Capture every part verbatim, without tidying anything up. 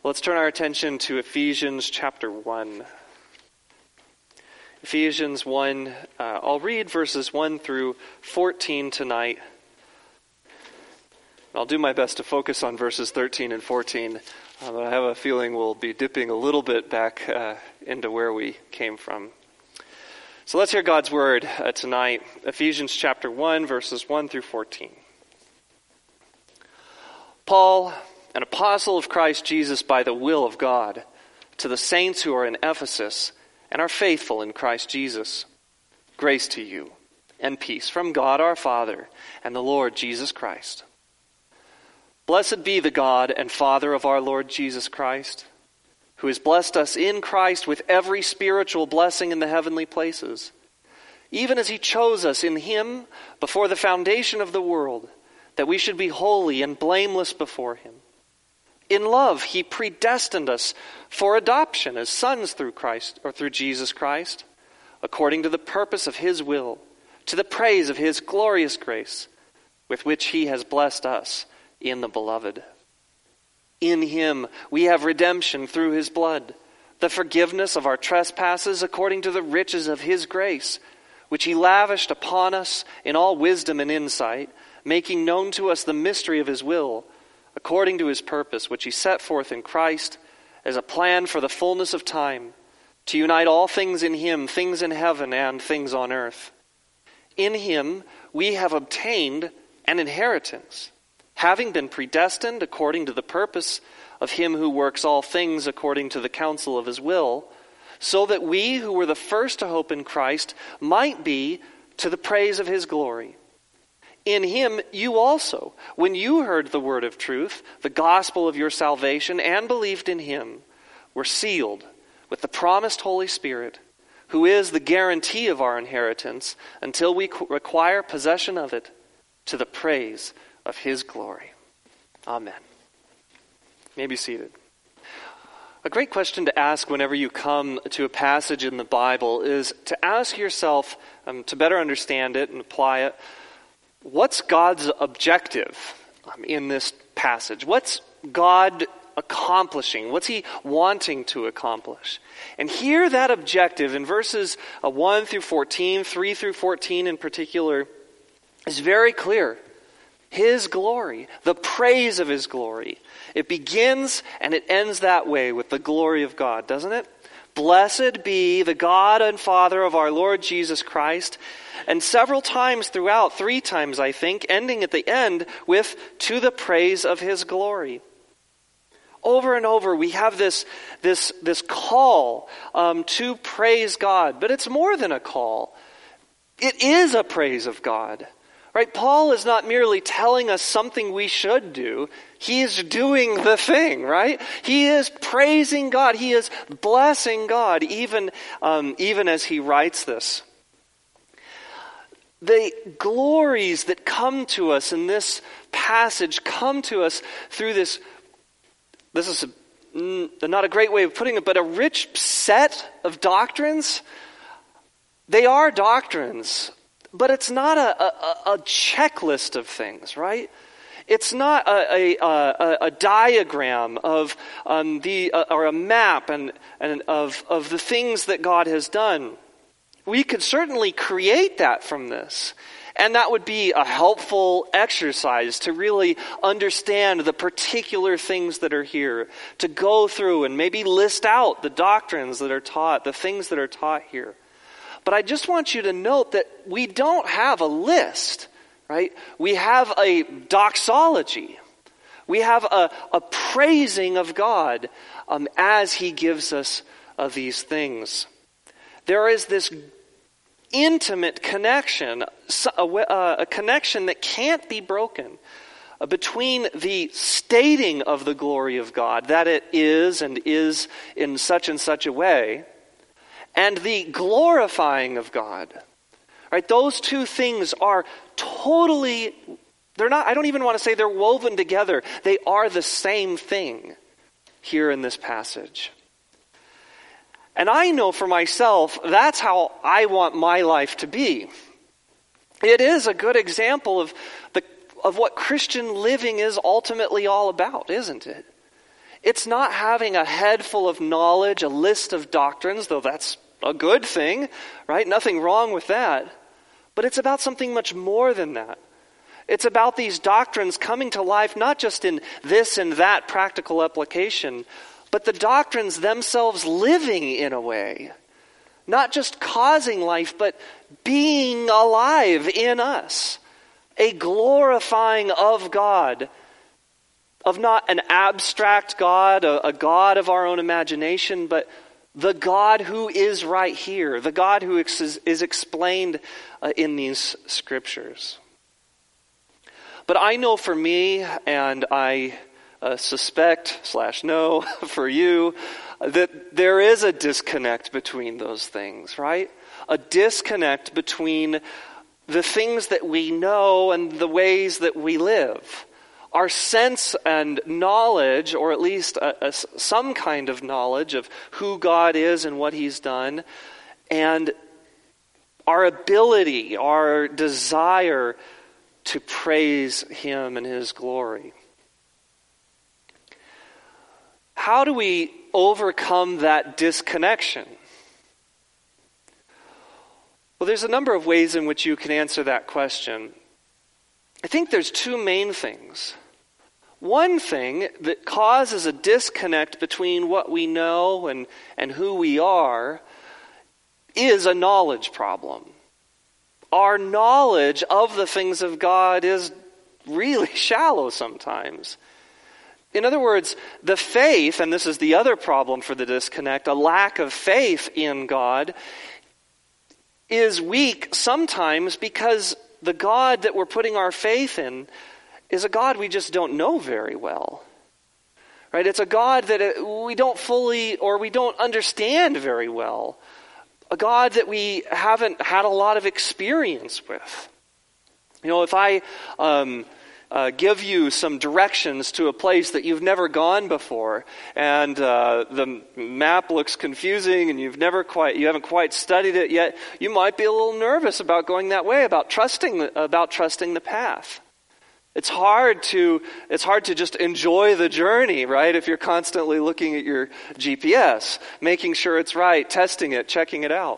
Let's turn our attention to Ephesians chapter one. Ephesians one, uh, I'll read verses one through fourteen tonight. I'll do my best to focus on verses thirteen and fourteen, uh, but I have a feeling we'll be dipping a little bit back uh, into where we came from. So let's hear God's word uh, tonight. Ephesians chapter one, verses one through fourteen. Paul, an apostle of Christ Jesus by the will of God, to the saints who are in Ephesus and are faithful in Christ Jesus. Grace to you and peace from God our Father and the Lord Jesus Christ. Blessed be the God and Father of our Lord Jesus Christ, who has blessed us in Christ with every spiritual blessing in the heavenly places, even as he chose us in him before the foundation of the world, that we should be holy and blameless before him. In love, he predestined us for adoption as sons through Christ, or through Jesus Christ, according to the purpose of his will, to the praise of his glorious grace, with which he has blessed us in the beloved. In him we have redemption through his blood, the forgiveness of our trespasses according to the riches of his grace, which he lavished upon us in all wisdom and insight, making known to us the mystery of his will, according to his purpose, which he set forth in Christ as a plan for the fullness of time, to unite all things in him, things in heaven and things on earth. In him we have obtained an inheritance, having been predestined according to the purpose of him who works all things according to the counsel of his will, so that we who were the first to hope in Christ might be to the praise of his glory. In him you also, when you heard the word of truth, the gospel of your salvation, and believed in him, were sealed with the promised Holy Spirit, who is the guarantee of our inheritance until we acquire possession of it, to the praise of his glory. Amen. You may be seated. A great question to ask whenever you come to a passage in the Bible is to ask yourself, um, to better understand it and apply it, what's God's objective um, in this passage? What's God accomplishing? What's he wanting to accomplish? And here that objective in verses uh, one through fourteen, three through fourteen in particular, is very clear. His glory, the praise of his glory. It begins and it ends that way with the glory of God, doesn't it? Blessed be the God and Father of our Lord Jesus Christ. And several times throughout, three times I think, ending at the end with to the praise of his glory. Over and over we have this, this, this call um, to praise God. But it's more than a call. It is a praise of God. Right? Paul is not merely telling us something we should do. He is doing the thing, right? He is praising God. He is blessing God, even, um, even as he writes this. The glories that come to us in this passage come to us through this, this is a, not a great way of putting it, but a rich set of doctrines. They are doctrines. But it's not a, a, a checklist of things, right? It's not a, a, a, a diagram of um, the uh, or a map and, and of of the things that God has done. We could certainly create that from this, and that would be a helpful exercise to really understand the particular things that are here, to go through and maybe list out the doctrines that are taught, the things that are taught here. But I just want you to note that we don't have a list, right? We have a doxology. We have a, a praising of God um, as he gives us uh, these things. There is this intimate connection, a, a connection that can't be broken uh, between the stating of the glory of God, that it is and is in such and such a way, and the glorifying of God. Right? Those two things are totally, they're not, I don't even want to say they're woven together. They are the same thing here in this passage. And I know for myself, that's how I want my life to be. It is a good example of the of what Christian living is ultimately all about, isn't it? It's not having a head full of knowledge, a list of doctrines, though that's a good thing, right? Nothing wrong with that. But it's about something much more than that. It's about these doctrines coming to life, not just in this and that practical application, but the doctrines themselves living in a way. Not just causing life, but being alive in us. A glorifying of God. Of not an abstract God, a, a God of our own imagination, but the God who is right here. The God who ex- is explained uh, in these scriptures. But I know for me, and I uh, suspect slash know for you, that there is a disconnect between those things, right? A disconnect between the things that we know and the ways that we live. Our sense and knowledge, or at least a, a, some kind of knowledge of who God is and what He's done, and our ability, our desire to praise Him and His glory. How do we overcome that disconnection? Well, there's a number of ways in which you can answer that question. I think there's two main things. One thing that causes a disconnect between what we know and, and who we are is a knowledge problem. Our knowledge of the things of God is really shallow sometimes. In other words, the faith, and this is the other problem for the disconnect, a lack of faith in God, is weak sometimes because the God that we're putting our faith in is a God we just don't know very well. Right? It's a God that we don't fully, or we don't understand very well. A God that we haven't had a lot of experience with. You know, if I um, uh, give you some directions to a place that you've never gone before, and uh, the map looks confusing, and you've never quite, you haven't quite studied it yet, you might be a little nervous about going that way, about trusting, about trusting the path. It's hard to it's hard to just enjoy the journey, right? If you're constantly looking at your G P S, making sure it's right, testing it, checking it out.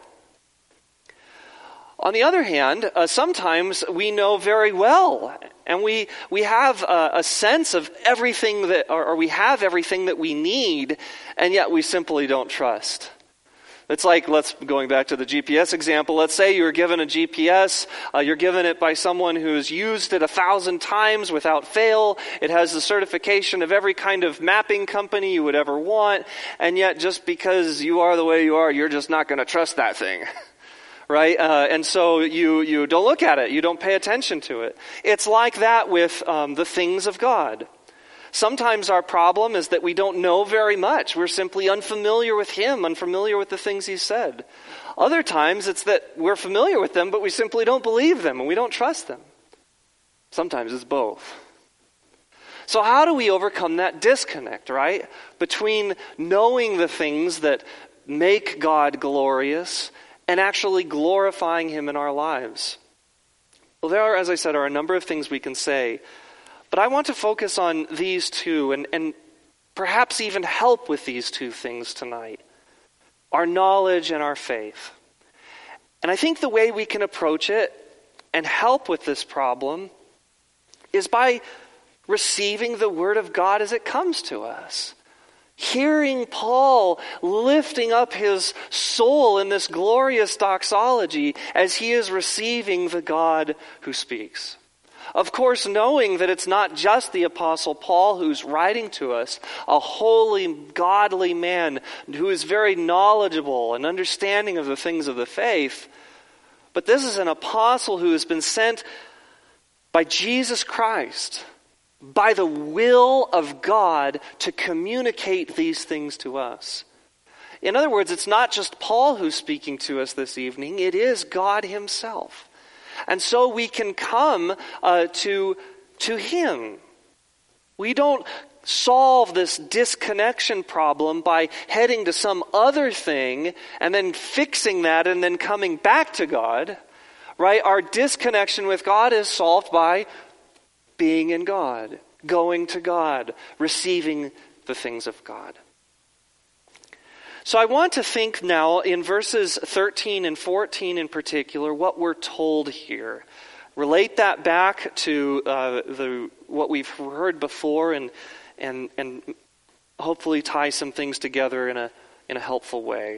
On the other hand, uh, sometimes we know very well, and we we have a, a sense of everything that, or, or we have everything that we need, and yet we simply don't trust. It's like, let's going back to the G P S example, let's say you're given a G P S, uh, you're given it by someone who's used it a thousand times without fail, it has the certification of every kind of mapping company you would ever want, and yet just because you are the way you are, you're just not going to trust that thing. Right? Uh, and so you, you don't look at it, you don't pay attention to it. It's like that with um, the things of God. Sometimes our problem is that we don't know very much. We're simply unfamiliar with Him, unfamiliar with the things He said. Other times it's that we're familiar with them, but we simply don't believe them and we don't trust them. Sometimes it's both. So how do we overcome that disconnect, right? Between knowing the things that make God glorious and actually glorifying Him in our lives? Well, there are, as I said, are a number of things we can say. But I want to focus on these two and, and perhaps even help with these two things tonight. Our knowledge and our faith. And I think the way we can approach it and help with this problem is by receiving the Word of God as it comes to us. Hearing Paul lifting up his soul in this glorious doxology as he is receiving the God who speaks. Of course, knowing that it's not just the Apostle Paul who's writing to us, a holy, godly man who is very knowledgeable and understanding of the things of the faith, but this is an apostle who has been sent by Jesus Christ, by the will of God, to communicate these things to us. In other words, it's not just Paul who's speaking to us this evening, it is God Himself. And so we can come uh, to, to Him. We don't solve this disconnection problem by heading to some other thing and then fixing that and then coming back to God. Right? Our disconnection with God is solved by being in God, going to God, receiving the things of God. So I want to think now in verses thirteen and fourteen in particular, what we're told here. Relate that back to uh, the what we've heard before, and and and hopefully tie some things together in a in a helpful way.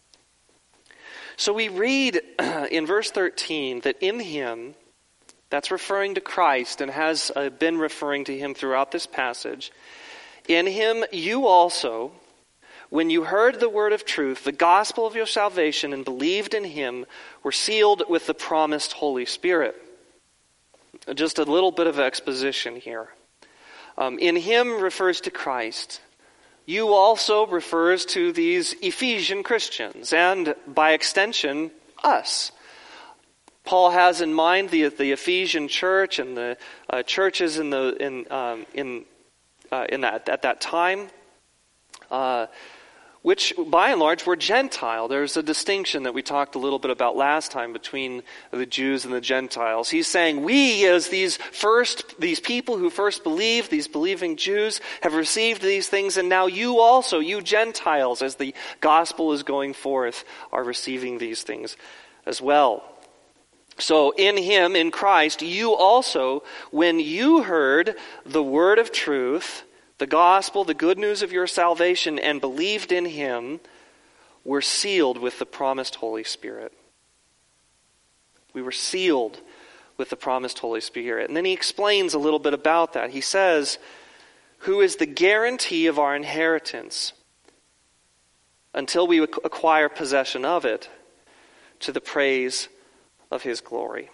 So we read in verse thirteen that in him, that's referring to Christ and has uh, been referring to him throughout this passage, in him you also, when you heard the word of truth, the gospel of your salvation, and believed in him, were sealed with the promised Holy Spirit. Just a little bit of exposition here. Um, in him refers to Christ. You also refers to these Ephesian Christians, and by extension, us. Paul has in mind the the Ephesian church and the uh, churches in the in um, in uh, in that at that time. Uh, which by and large were Gentile. There's a distinction that we talked a little bit about last time between the Jews and the Gentiles. He's saying we, as these first, these people who first believed, these believing Jews, have received these things, and now you also, you Gentiles, as the gospel is going forth, are receiving these things as well. So in him, in Christ, you also, when you heard the word of truth, the gospel, the good news of your salvation, and believed in him, were sealed with the promised Holy Spirit. We were sealed with the promised Holy Spirit. And then he explains a little bit about that. He says, who is the guarantee of our inheritance until we acquire possession of it, to the praise of his glory.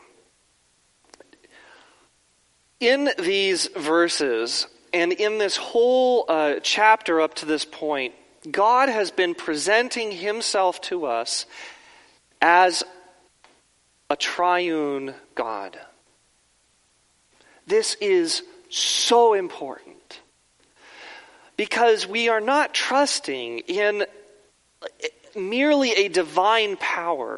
In these verses, and in this whole uh, chapter up to this point, God has been presenting himself to us as a triune God. This is so important because we are not trusting in merely a divine power,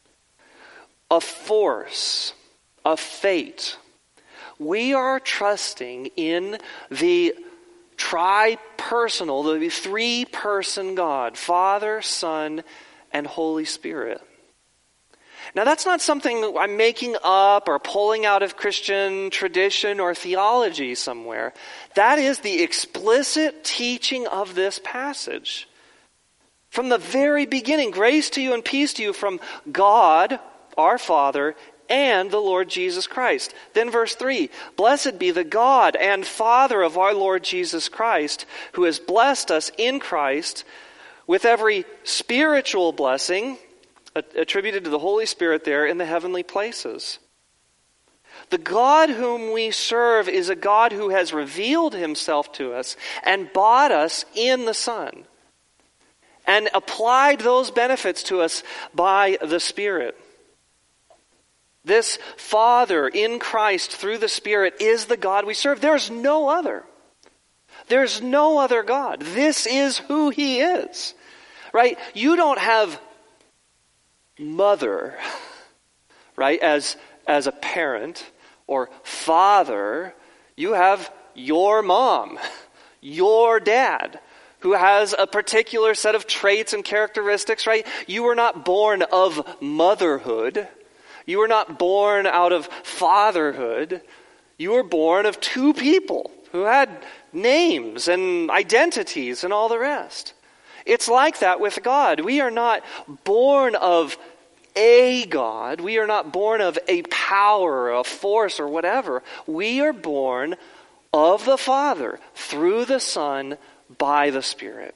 a force, a fate. We are trusting in the tri-personal, the three-person God, Father, Son, and Holy Spirit. Now that's not something I'm making up or pulling out of Christian tradition or theology somewhere. That is the explicit teaching of this passage. From the very beginning, grace to you and peace to you from God, our Father, and the Lord Jesus Christ. Then verse three, blessed be the God and Father of our Lord Jesus Christ, who has blessed us in Christ with every spiritual blessing attributed to the Holy Spirit there in the heavenly places. The God whom we serve is a God who has revealed himself to us and bought us in the Son and applied those benefits to us by the Spirit. This Father in Christ through the Spirit is the God we serve. There's no other. There's no other God. This is who he is. Right? You don't have mother, right, as, as a parent, or father. You have your mom, your dad, who has a particular set of traits and characteristics, right? You were not born of motherhood. You were not born out of fatherhood. You were born of two people who had names and identities and all the rest. It's like that with God. We are not born of a God. We are not born of a power, a force, or whatever. We are born of the Father through the Son by the Spirit.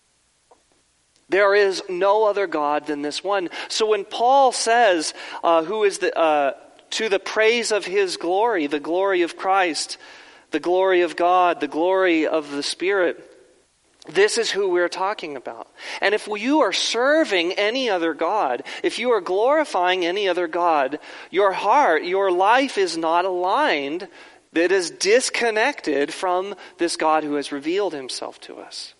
There is no other God than this one. So when Paul says, uh, who is the uh, to the praise of his glory, the glory of Christ, the glory of God, the glory of the Spirit, this is who we're talking about. And if you are serving any other God, if you are glorifying any other God, your heart, your life is not aligned, it is disconnected from this God who has revealed himself to us.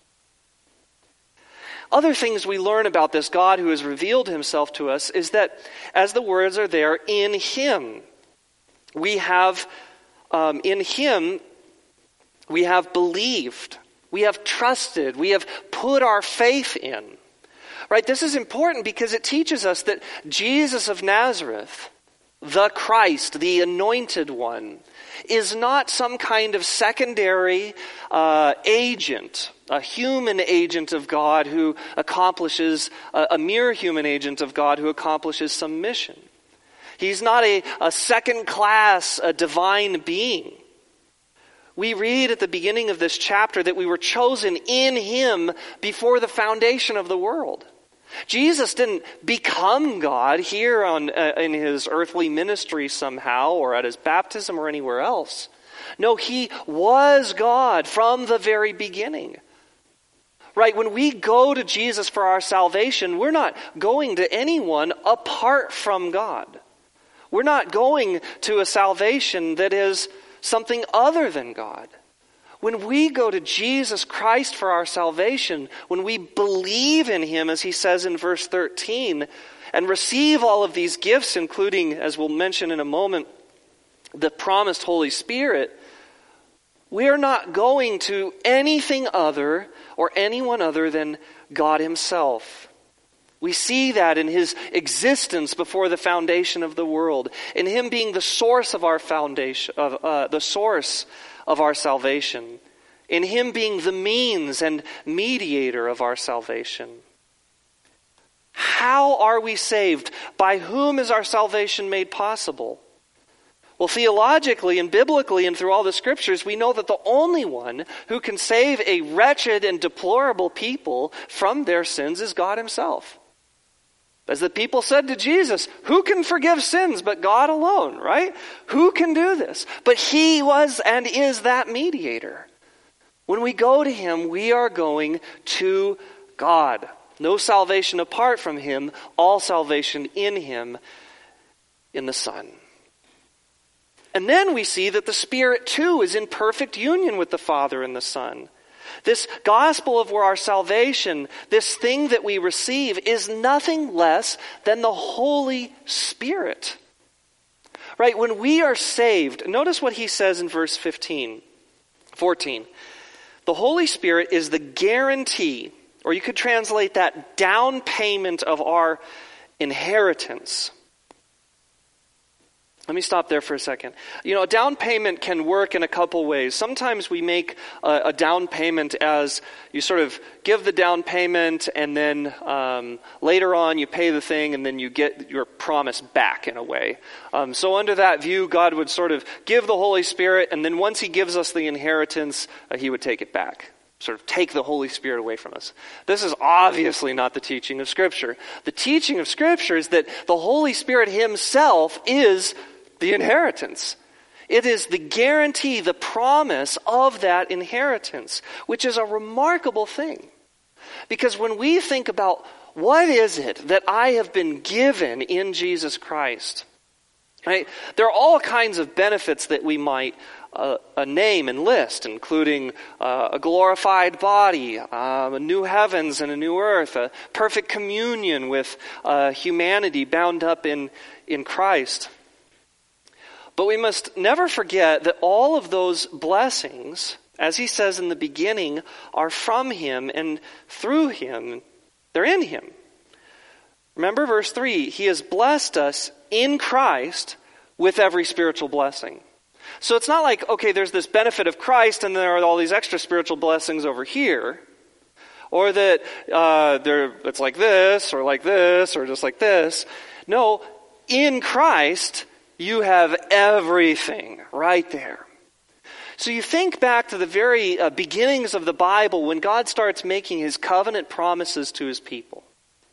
Other things we learn about this God who has revealed himself to us is that, as the words are there, in him, we have, um, in him, we have believed. We have trusted. We have put our faith in. Right? This is important because it teaches us that Jesus of Nazareth, the Christ, the anointed one, is not some kind of secondary uh, agent, a human agent of God who accomplishes, a, a mere human agent of God who accomplishes some mission. He's not a, a second-class, a divine being. We read at the beginning of this chapter that we were chosen in him before the foundation of the world. Jesus didn't become God here on uh, in his earthly ministry somehow or at his baptism or anywhere else. No, he was God from the very beginning. Right? When we go to Jesus for our salvation, we're not going to anyone apart from God. We're not going to a salvation that is something other than God. When we go to Jesus Christ for our salvation, when we believe in him, as he says in verse thirteen, and receive all of these gifts, including, as we'll mention in a moment, the promised Holy Spirit, we are not going to anything other or anyone other than God himself. We see that in his existence before the foundation of the world, in him being the source of our foundation, of uh, the source of our salvation, in him being the means and mediator of our salvation. How are we saved? By whom is our salvation made possible? Well, theologically and biblically and through all the scriptures, we know that the only one who can save a wretched and deplorable people from their sins is God himself. As the people said to Jesus, who can forgive sins but God alone, right? Who can do this? But he was and is that mediator. When we go to him, we are going to God. No salvation apart from him, all salvation in him, in the Son. And then we see that the Spirit too is in perfect union with the Father and the Son. This gospel of our salvation, this thing that we receive, is nothing less than the Holy Spirit. Right? When we are saved, notice what he says in verse fifteen, fourteen. The Holy Spirit is the guarantee, or you could translate that down payment of our inheritance. Let me stop there for a second. You know, a down payment can work in a couple ways. Sometimes we make a, a down payment as you sort of give the down payment and then um, later on you pay the thing and then you get your promise back in a way. Um, so under that view, God would sort of give the Holy Spirit, and then once he gives us the inheritance, uh, he would take it back. Sort of take the Holy Spirit away from us. This is obviously not the teaching of Scripture. The teaching of Scripture is that the Holy Spirit himself is the inheritance. It is the guarantee, the promise of that inheritance, which is a remarkable thing. Because when we think about what is it that I have been given in Jesus Christ, right? There are all kinds of benefits that we might uh, uh, name and list, including uh, a glorified body, um, a new heavens and a new earth, a perfect communion with uh, humanity bound up in, in Christ. But we must never forget that all of those blessings, as he says in the beginning, are from him and through him. They're in him. Remember verse three, he has blessed us in Christ with every spiritual blessing. So it's not like, okay, there's this benefit of Christ and there are all these extra spiritual blessings over here. Or that uh, there, it's like this or like this or just like this. No, in Christ you have everything right there. So you think back to the very uh, beginnings of the Bible when God starts making his covenant promises to his people.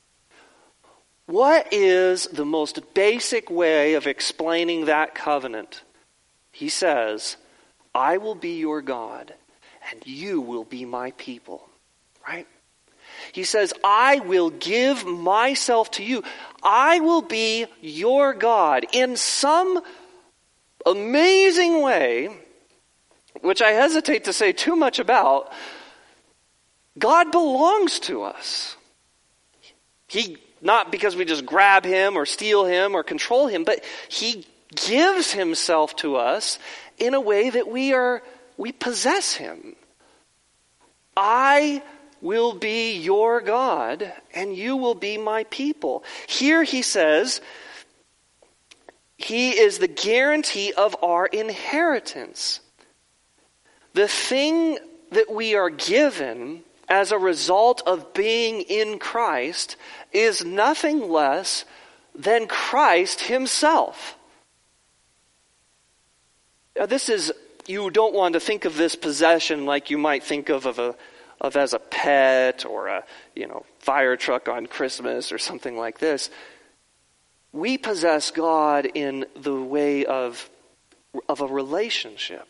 What is the most basic way of explaining that covenant? He says, I will be your God and you will be my people. Right? He says, I will give myself to you. I will be your God in some amazing way, which I hesitate to say too much about. God belongs to us. He, not because we just grab him or steal him or control him, but he gives himself to us in a way that we are, we possess him. I will be your God, and you will be my people. Here he says, he is the guarantee of our inheritance. The thing that we are given as a result of being in Christ is nothing less than Christ himself. Now, this is, you don't want to think of this possession like you might think of, of, a, of as a pet or a you know fire truck on Christmas or something like this. We possess God in the way of, of a relationship.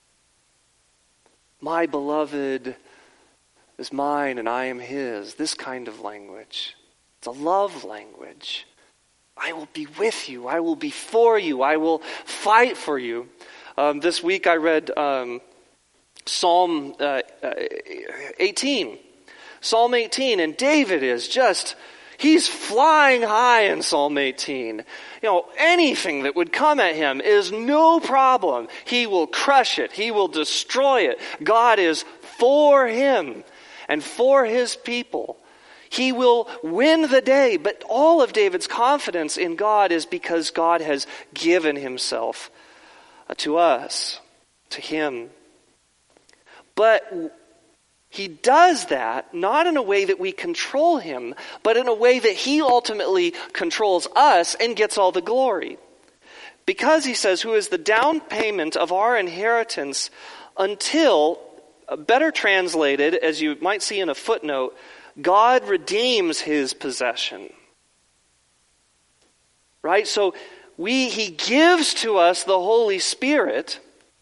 My beloved is mine and I am his. This kind of language. It's a love language. I will be with you. I will be for you. I will fight for you. Um, this week I read um, Psalm uh, eighteen. Psalm eighteen, and David is just, he's flying high in Psalm eighteen. You know, anything that would come at him is no problem. He will crush it. He will destroy it. God is for him and for his people. He will win the day, but all of David's confidence in God is because God has given himself to us, to him. But he does that not in a way that we control him, but in a way that he ultimately controls us and gets all the glory. Because he says, who is the down payment of our inheritance until, better translated, as you might see in a footnote, God redeems his possession. Right? So we he gives to us the Holy Spirit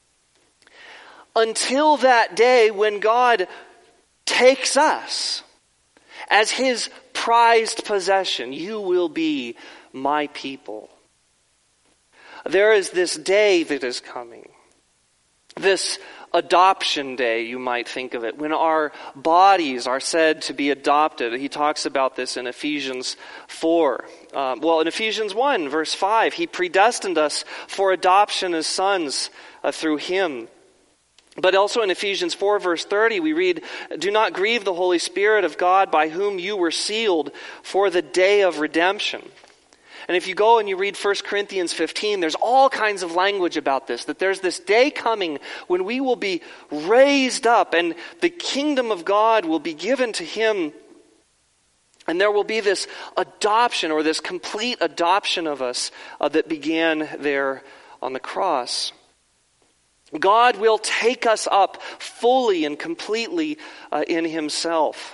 until that day when God takes us as his prized possession. You will be my people. There is this day that is coming. This adoption day, you might think of it, when our bodies are said to be adopted. He talks about this in Ephesians four. Um, well, in Ephesians one, verse five, he predestined us for adoption as sons uh, through him. But also in Ephesians four, verse thirty, we read, do not grieve the Holy Spirit of God by whom you were sealed for the day of redemption. And if you go and you read First Corinthians fifteen, there's all kinds of language about this, that there's this day coming when we will be raised up and the kingdom of God will be given to him. And there will be this adoption, or this complete adoption of us uh, that began there on the cross. God will take us up fully and completely uh, in himself.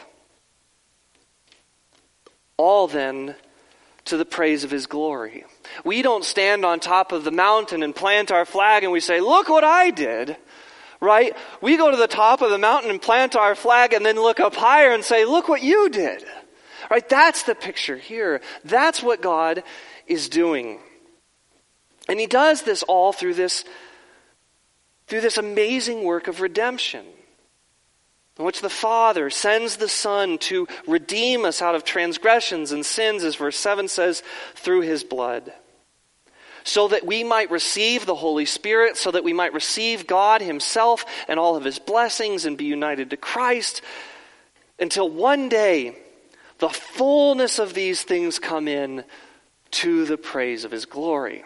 All then to the praise of his glory. We don't stand on top of the mountain and plant our flag and we say, look what I did. Right? We go to the top of the mountain and plant our flag and then look up higher and say, look what you did. Right? That's the picture here. That's what God is doing. And he does this all through this through this amazing work of redemption, in which the Father sends the Son to redeem us out of transgressions and sins, as verse seven says, through his blood. So that we might receive the Holy Spirit, so that we might receive God himself and all of his blessings and be united to Christ, until one day the fullness of these things come in to the praise of his glory.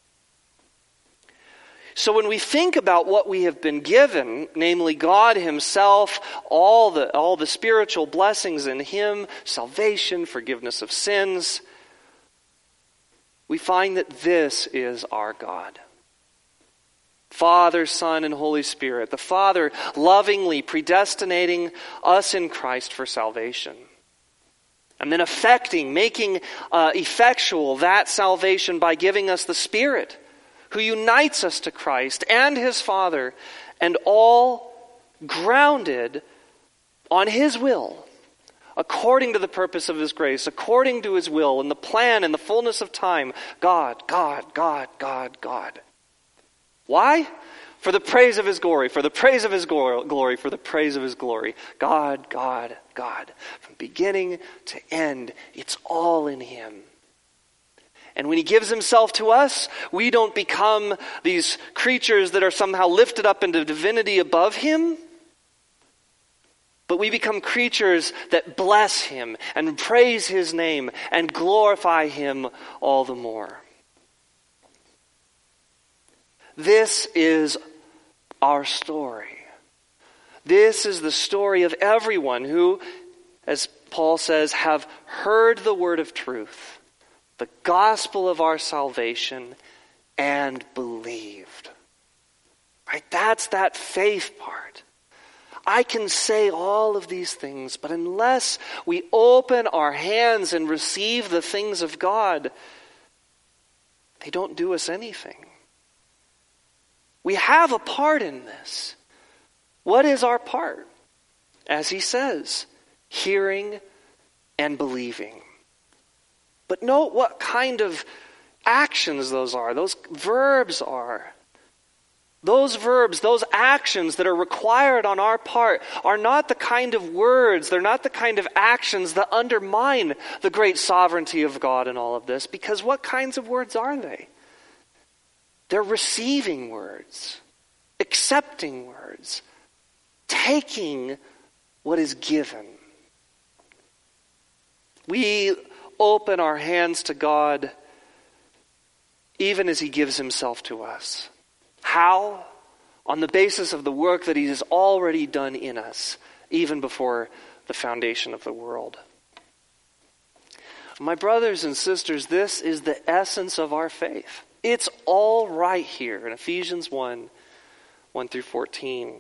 So when we think about what we have been given, namely God himself, all the, all the spiritual blessings in him, salvation, forgiveness of sins, we find that this is our God. Father, Son, and Holy Spirit. The Father lovingly predestinating us in Christ for salvation. And then effecting, making uh, effectual that salvation by giving us the Spirit, who unites us to Christ and his Father, and all grounded on his will, according to the purpose of his grace, according to his will, in the plan and the fullness of time. God, God, God, God, God. Why? For the praise of his glory, for the praise of his glory, for the praise of his glory. God, God, God. From beginning to end, it's all in him. And when he gives himself to us, we don't become these creatures that are somehow lifted up into divinity above him, but we become creatures that bless him and praise his name and glorify him all the more. This is our story. This is the story of everyone who, as Paul says, have heard the word of truth, the gospel of our salvation, and believed. Right? That's that faith part. I can say all of these things, but unless we open our hands and receive the things of God, they don't do us anything. We have a part in this. What is our part? As he says, hearing and believing. But note what kind of actions those are, those verbs are. Those verbs, those actions that are required on our part are not the kind of words, they're not the kind of actions that undermine the great sovereignty of God in all of this, because what kinds of words are they? They're receiving words, accepting words, taking what is given. We open our hands to God even as he gives himself to us. How? On the basis of the work that he has already done in us, even before the foundation of the world. My brothers and sisters, this is the essence of our faith. It's all right here in Ephesians one, one through fourteen.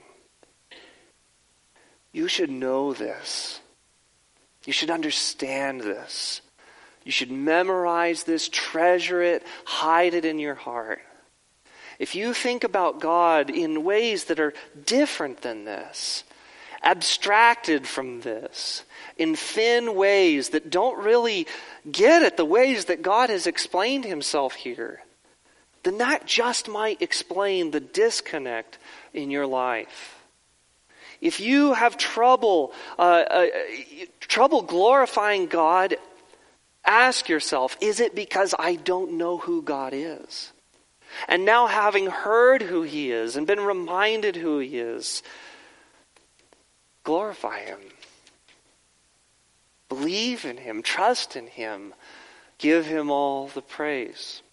You should know this. You should understand this. You should memorize this, treasure it, hide it in your heart. If you think about God in ways that are different than this, abstracted from this, in thin ways that don't really get at the ways that God has explained himself here, then that just might explain the disconnect in your life. If you have trouble, uh, uh, trouble glorifying God, ask yourself, is it because I don't know who God is? And now having heard who he is and been reminded who he is, glorify him. Believe in him, trust in him, give him all the praise.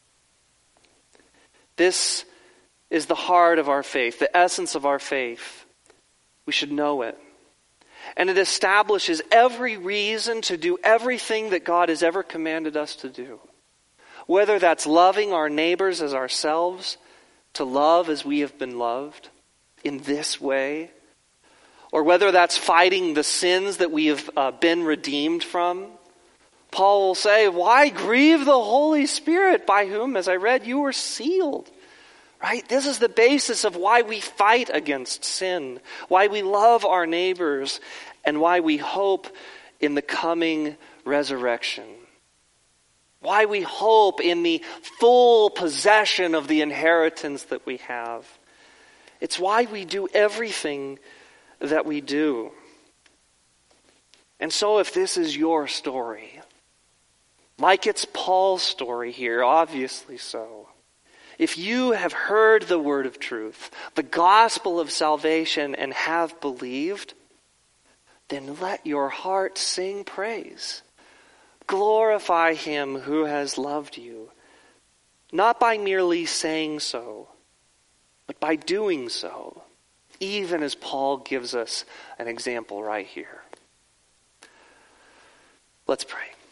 This is the heart of our faith, the essence of our faith. We should know it. And it establishes every reason to do everything that God has ever commanded us to do. Whether that's loving our neighbors as ourselves, to love as we have been loved in this way, or whether that's fighting the sins that we have uh, been redeemed from. Paul will say, why grieve the Holy Spirit by whom, as I read, you were sealed? Right? This is the basis of why we fight against sin, why we love our neighbors, and why we hope in the coming resurrection. Why we hope in the full possession of the inheritance that we have. It's why we do everything that we do. And so if this is your story, like it's Paul's story here, obviously so, if you have heard the word of truth, the gospel of salvation, and have believed, then let your heart sing praise. Glorify him who has loved you, not by merely saying so, but by doing so, even as Paul gives us an example right here. Let's pray.